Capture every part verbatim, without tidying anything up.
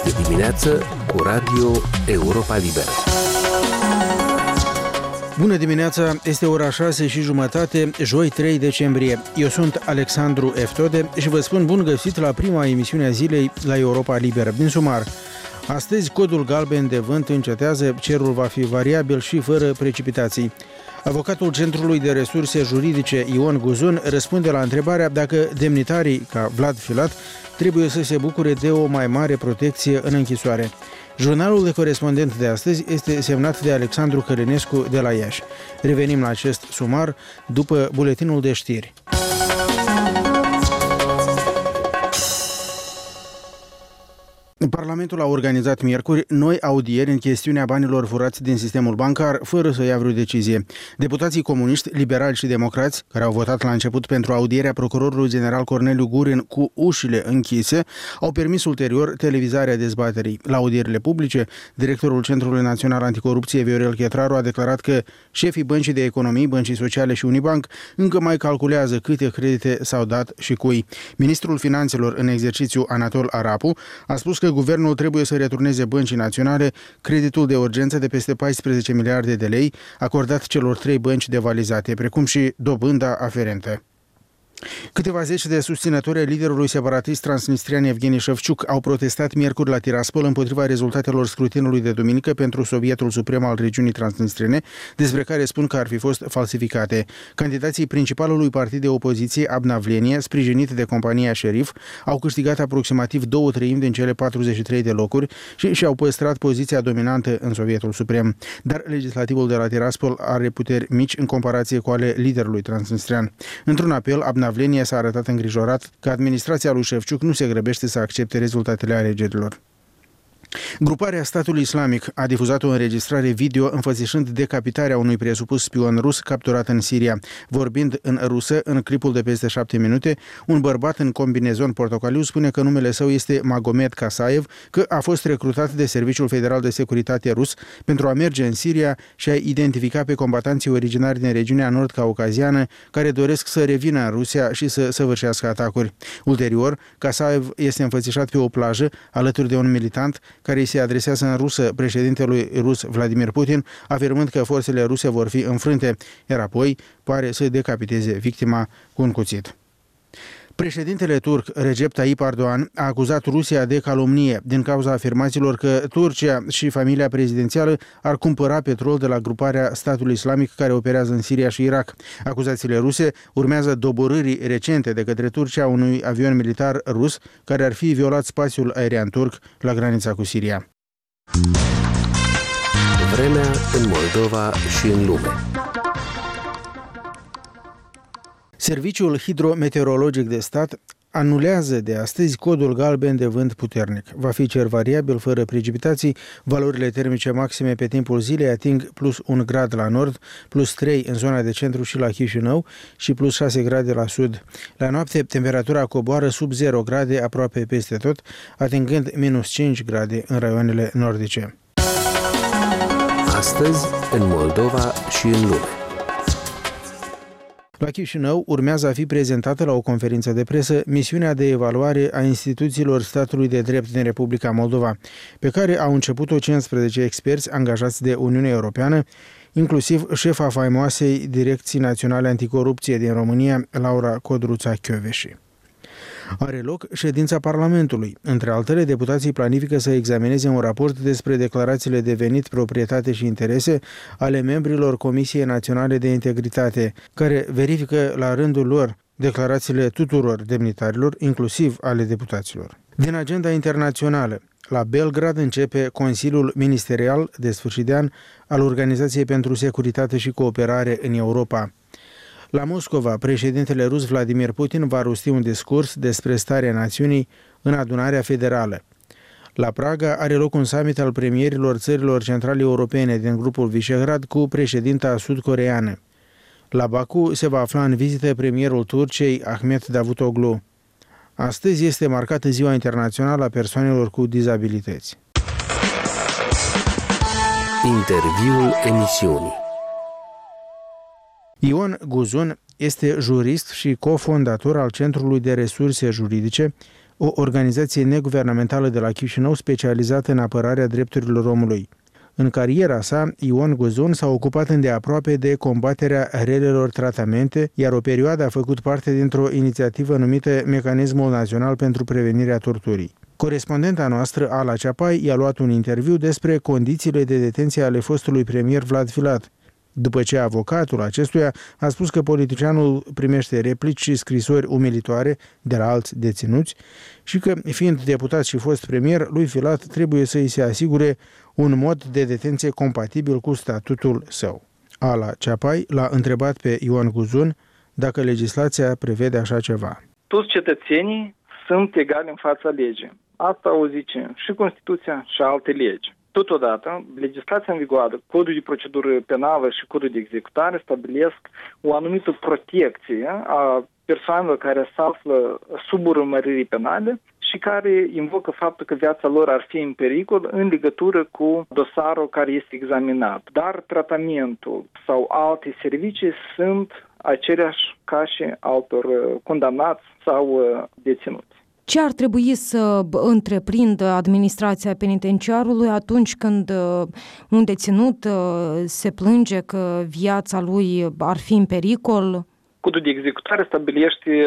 Este dimineață cu Radio Europa Liberă. Bună dimineața, este ora șase și jumătate, joi trei decembrie. Eu sunt Alexandru Eftode și vă spun bun găsit la prima emisiune a zilei la Europa Liberă. Din sumar, astăzi codul galben de vânt încetează, cerul va fi variabil și fără precipitații. Avocatul Centrului de Resurse Juridice Ion Guzun răspunde la întrebarea dacă demnitarii ca Vlad Filat trebuie să se bucure de o mai mare protecție în închisoare. Jurnalul de corespondent de astăzi este semnat de Alexandru Călinescu de la Iași. Revenim la acest sumar după buletinul de știri. Parlamentul a organizat miercuri noi audieri în chestiunea banilor furați din sistemul bancar, fără să ia vreo decizie. Deputații comuniști, liberali și democrați, care au votat la început pentru audierea procurorului general Corneliu Gurin cu ușile închise, au permis ulterior televizarea dezbaterii. La audierile publice, directorul Centrului Național Anticorupție, Viorel Chetraru, a declarat că șefii Băncii de Economii, Băncii Sociale și Unibanc încă mai calculează câte credite s-au dat și cui. Ministrul Finanțelor în exercițiu, Anatol Arapu, a spus că guvernul trebuie să returneze Băncii Naționale creditul de urgență de peste paisprezece miliarde de lei acordat celor trei bănci devalizate, precum și dobânda aferentă. Câteva zeci de susținători ai liderului separatist transnistrian Evgeni Șevciuc au protestat miercuri la Tiraspol împotriva rezultatelor scrutinului de duminică pentru Sovietul Suprem al regiunii transnistrene, despre care spun că ar fi fost falsificate. Candidații principalului partid de opoziție, Abnavlenie, sprijinit de compania Șerif, au câștigat aproximativ două treimi din cele patruzeci și trei de locuri și și-au păstrat poziția dominantă în Sovietul Suprem. Dar legislativul de la Tiraspol are puteri mici în comparație cu ale liderului transnistrian. Într-un apel, Abnavlenie s-a arătat îngrijorat că administrația lui Șevciuc nu se grăbește să accepte rezultatele alegerilor. Gruparea Statului Islamic a difuzat o înregistrare video înfățișând decapitarea unui presupus spion rus capturat în Siria. Vorbind în rusă, în clipul de peste șapte minute, un bărbat în combinezon portocaliu spune că numele său este Magomed Kasaev, că a fost recrutat de Serviciul Federal de Securitate rus pentru a merge în Siria și a identifica pe combatanții originari din regiunea nord-caucaziană care doresc să revină în Rusia și să săvârșească atacuri. Ulterior, Kasaev este înfățișat pe o plajă alături de un militant care îi se adresează în rusă președintelui rus Vladimir Putin, afirmând că forțele ruse vor fi înfrânte, iar apoi pare să decapiteze victima cu un cuțit. Președintele turc Recep Tayyip Erdogan a acuzat Rusia de calomnie din cauza afirmațiilor că Turcia și familia prezidențială ar cumpăra petrol de la gruparea Statului Islamic care operează în Siria și Irak. Acuzațiile ruse urmează doborârii recente de către Turcia unui avion militar rus care ar fi violat spațiul aerian turc la granița cu Siria. Vremea în Moldova și în lume. Serviciul Hidrometeorologic de Stat anulează de astăzi codul galben de vânt puternic. Va fi cer variabil, fără precipitații, valorile termice maxime pe timpul zilei ating plus un grad la nord, plus trei în zona de centru și la Chișinău și plus șase grade la sud. La noapte, temperatura coboară sub zero grade aproape peste tot, atingând minus cinci grade în raioanele nordice. Astăzi, în Moldova și în lume. La Chișinău urmează a fi prezentată la o conferință de presă misiunea de evaluare a instituțiilor statului de drept din Republica Moldova, pe care au început-o cincisprezece experți angajați de Uniunea Europeană, inclusiv șefa faimoasei Direcții Naționale Anticorupție din România, Laura Codruța-Chioveși. Are loc ședința Parlamentului. Între altele, deputații planifică să examineze un raport despre declarațiile de venit, proprietate și interese ale membrilor Comisiei Naționale de Integritate, care verifică la rândul lor declarațiile tuturor demnitarilor, inclusiv ale deputaților. Din agenda internațională, la Belgrad începe Consiliul Ministerial de sfârșit de an al Organizației pentru Securitate și Cooperare în Europa. La Moscova, președintele rus Vladimir Putin va rosti un discurs despre starea națiunii în adunarea federală. La Praga are loc un summit al premierilor țărilor centrale europene din grupul Visegrad cu președinta sud-coreeană. La Baku se va afla în vizită premierul Turciei Ahmet Davutoglu. Astăzi este marcată Ziua Internațională a Persoanelor cu Dizabilități. Interviul emisiunii. Ion Guzun este jurist și cofondator al Centrului de Resurse Juridice, o organizație neguvernamentală de la Chișinău specializată în apărarea drepturilor omului. În cariera sa, Ion Guzun s-a ocupat îndeaproape de combaterea relelor tratamente, iar o perioadă a făcut parte dintr-o inițiativă numită Mecanismul Național pentru Prevenirea Torturii. Corespondenta noastră, Ala Ceapai, i-a luat un interviu despre condițiile de detenție ale fostului premier Vlad Filat. După ce avocatul acestuia a spus că politicianul primește replici și scrisori umilitoare de la alți deținuți și că, fiind deputat și fost premier, lui Filat trebuie să îi se asigure un mod de detenție compatibil cu statutul său. Ala Ceapai l-a întrebat pe Ion Guzun dacă legislația prevede așa ceva. Toți cetățenii sunt egali în fața legii. Asta o zice și Constituția și alte legi. Totodată, legislația în vigoare, codul de procedură penală și codul de executare stabilesc o anumită protecție a persoanelor care se află sub urmăriri penale și care invocă faptul că viața lor ar fi în pericol în legătură cu dosarul care este examinat. Dar tratamentul sau alte servicii sunt aceleași ca și altor condamnați sau deținuți. Ce ar trebui să întreprindă administrația penitenciarului atunci când un deținut se plânge că viața lui ar fi în pericol? Codul de executare stabilește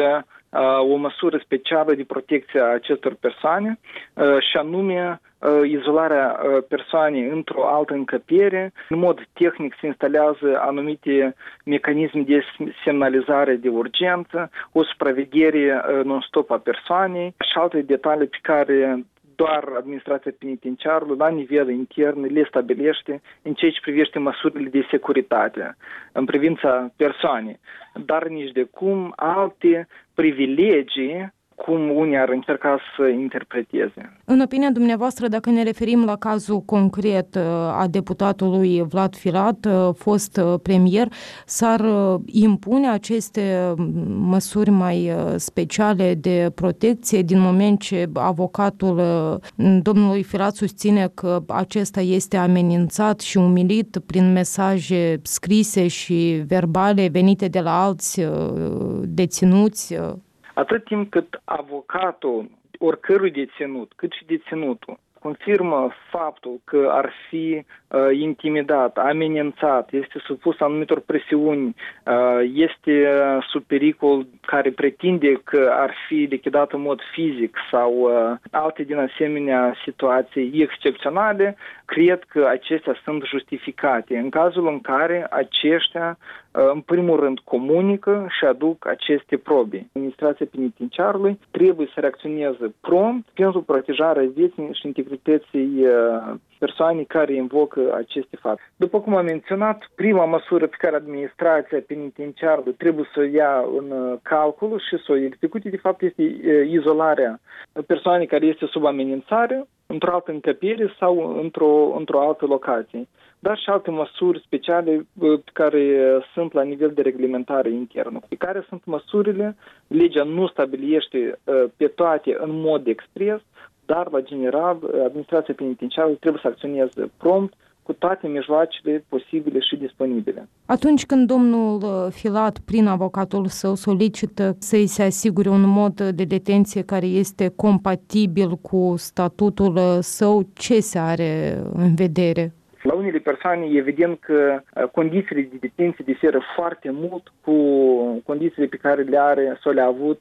o măsură specială de protecție a acestor persoane și anume izolarea persoanei într-o altă încăpere. În mod tehnic se instalează anumite mecanisme de semnalizare de urgență, o supraveghere non-stop a persoanei și alte detalii pe care doar administrația penitenciarului la nivel intern le stabilește în ceea ce privește măsurile de securitate în privința persoanei, dar nici de cum alte privilegii cum unii ar încerca să interpreteze. În opinia dumneavoastră, dacă ne referim la cazul concret a deputatului Vlad Filat, fost premier, s-ar impune aceste măsuri mai speciale de protecție din moment ce avocatul domnului Filat susține că acesta este amenințat și umilit prin mesaje scrise și verbale venite de la alți deținuți? Atât timp cât avocatul oricărui deținut, cât și deținutul, confirmă faptul că ar fi uh, intimidat, amenințat, este supus anumitor presiuni, uh, este sub pericol care pretinde că ar fi lichidat în mod fizic sau uh, alte din asemenea situații excepționale, cred că acestea sunt justificate în cazul în care aceștia în primul rând comunică și aduc aceste probe. Administrația penitenciarului trebuie să reacționeze prompt pentru protejarea vieții și integrității persoanei care invocă aceste fapte. După cum am menționat, prima măsură pe care administrația penitenciarului trebuie să o ia în calcul și să o execute, de fapt, este izolarea persoanei care este sub amenințare într-o altă încăpere sau într-o, într-o altă locație. Dar și alte măsuri speciale care sunt la nivel de reglementare internă. Pe care sunt măsurile, legea nu stabilește pe toate în mod expres, dar, la general, administrația penitenciară trebuie să acționeze prompt cu toate mijloacele posibile și disponibile. Atunci când domnul Filat, prin avocatul său, solicită să-i se asigure un mod de detenție care este compatibil cu statutul său, ce se are în vedere? La unele persoane e evident că condițiile de detenție diferă foarte mult cu condițiile pe care le are sau le-a avut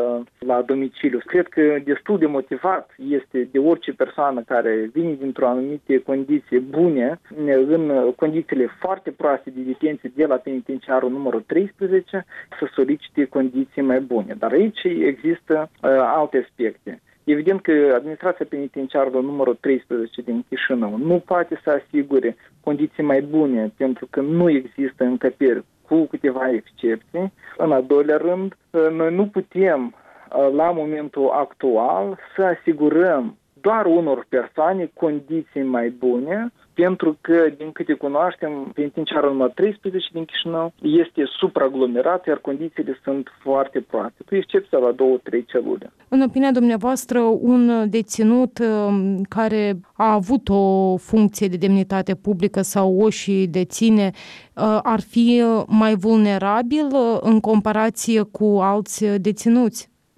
la domiciliu. Cred că destul de motivat este de orice persoană care vine dintr-o anumite condiții bune, în condițiile foarte proaste de detenție de la penitenciarul numărul treisprezece, să solicite condiții mai bune. Dar aici există alte aspecte. Evident că administrația penitenciară numărul treisprezece din Chișinău nu poate să asigure condiții mai bune pentru că nu există încăperi cu câteva excepții. În al doilea rând, noi nu putem la momentul actual să asigurăm doar unor persoane condiții mai bune, pentru că, din câte cunoaștem, penitenciarul numărul treisprezece din Chișinău este supraaglomerat, iar condițiile sunt foarte proaste, cu excepția la două, trei celule. În opinia dumneavoastră, un deținut care a avut o funcție de demnitate publică sau o și deține, ar fi mai vulnerabil în comparație cu alți deținuți?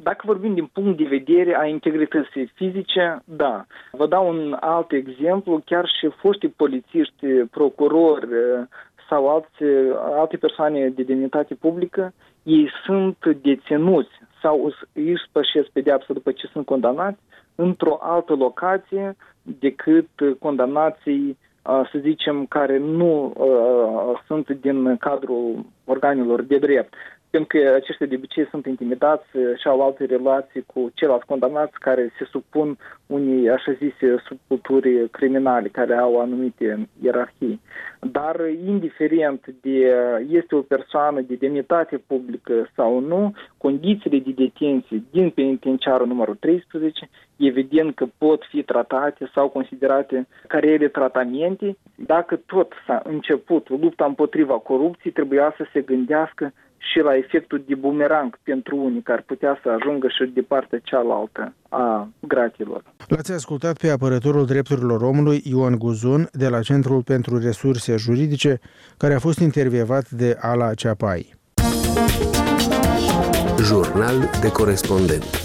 Dacă vorbim din punct de vedere a integrității fizice, da. Vă dau un alt exemplu, chiar și foștii polițiști, procurori sau alte, alte persoane de demnitate publică, ei sunt deținuți sau își spășesc pedeapsa după ce sunt condamnați într-o altă locație decât condamnații, să zicem, care nu uh, sunt din cadrul organelor de drept. Pentru că aceștia de obicei sunt intimidați și au alte relații cu ceilalți condamnați care se supun unei așa zise subculturi criminale care au anumite ierarhii. Dar indiferent de este o persoană de demnitate publică sau nu, condițiile de detenție din penitenciarul numărul treisprezece evident că pot fi tratate sau considerate ca reale tratamente. Dacă tot s-a început lupta împotriva corupției, trebuia să se gândească și la efectul de bumerang pentru unii care putea să ajungă și de partea cealaltă a gratilor. L-ați ascultat pe apărătorul drepturilor omului Ion Guzun de la Centrul pentru Resurse Juridice, care a fost intervievat de Ala Ceapai. Jurnal de corespondent.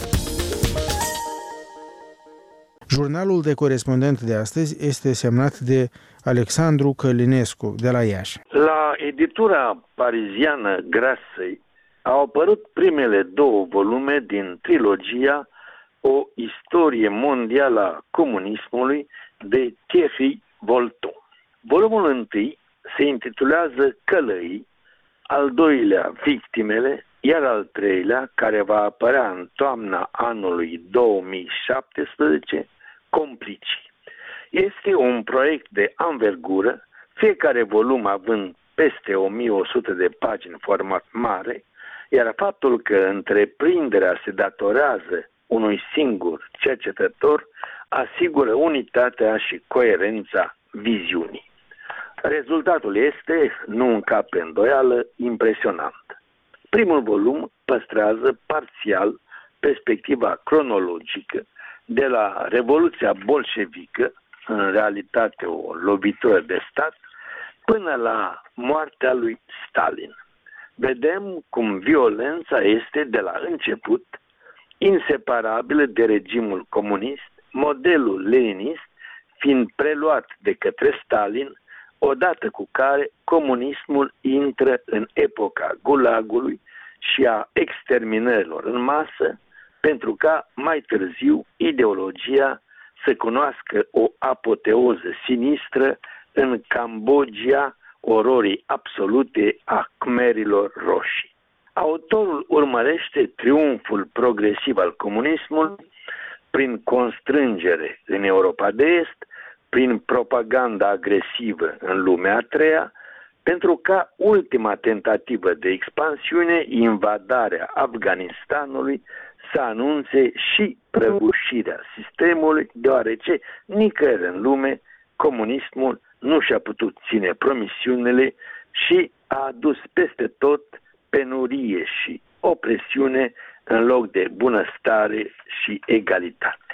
Jurnalul de corespondent de astăzi este semnat de Alexandru Călinescu, de la Iași. La editura pariziană Grasei au apărut primele două volume din trilogia O istorie mondială a comunismului de Thierry Volton. Volumul întâi se intitulează Călăii, al doilea Victimele, iar al treilea, care va apărea în toamna anului două mii șaptesprezece, Complicii. Este un proiect de anvergură, fiecare volum având peste o mie o sută de pagini format mare, iar faptul că întreprinderea se datorează unui singur cercetător asigură unitatea și coerența viziunii. Rezultatul este, nu încape îndoială, impresionant. Primul volum păstrează parțial perspectiva cronologică de la Revoluția bolșevică, în realitate o lovitură de stat, până la moartea lui Stalin. Vedem cum violența este de la început inseparabilă de regimul comunist, modelul leninist fiind preluat de către Stalin, odată cu care comunismul intră în epoca gulagului și a exterminărilor în masă, pentru ca mai târziu ideologia să cunoască o apoteoză sinistră în Cambodgia ororii absolute a Khmerilor roșii. Autorul urmărește triumful progresiv al comunismului prin constrângere în Europa de Est, prin propaganda agresivă în lumea a treia, pentru ca ultima tentativă de expansiune, invadarea Afganistanului, să anunțe și prăbușirea sistemului, deoarece nicăieri în lume comunismul nu și-a putut ține promisiunile și a adus peste tot penurie și opresiune în loc de bunăstare și egalitate.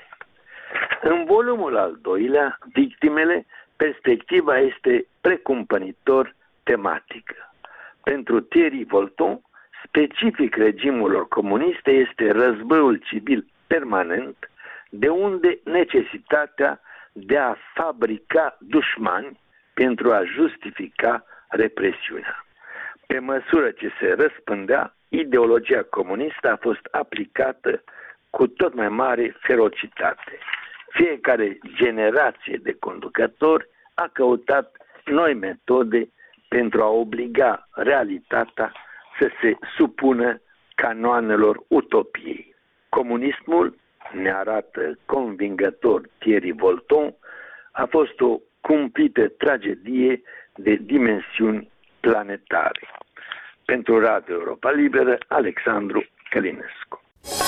În volumul al doilea, Victimele, perspectiva este precumpănitor tematică. Pentru Thierry Volton, specific regimurilor comuniste este războiul civil permanent, de unde necesitatea de a fabrica dușmani pentru a justifica represiunea. Pe măsură ce se răspândea, ideologia comunistă a fost aplicată cu tot mai mare ferocitate. Fiecare generație de conducători a căutat noi metode pentru a obliga realitatea să se supună canoanelor utopiei. Comunismul, ne arată convingător Thierry Volton, a fost o cumplită tragedie de dimensiuni planetare. Pentru Radio Europa Liberă, Alexandru Călinescu.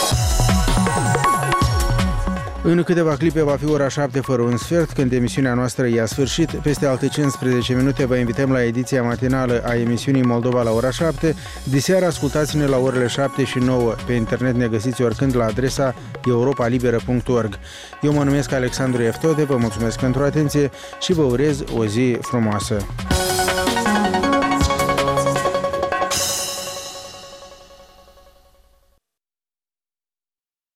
În câteva clipe va fi ora șapte fără un sfert, când emisiunea noastră i-a sfârșit. Peste alte cincisprezece minute vă invităm la ediția matinală a emisiunii Moldova la ora șapte. Diseară ascultați-ne la orele șapte și nouă. Pe internet ne găsiți oricând la adresa europa liberă punct org. Eu mă numesc Alexandru Eftode, vă mulțumesc pentru atenție și vă urez o zi frumoasă.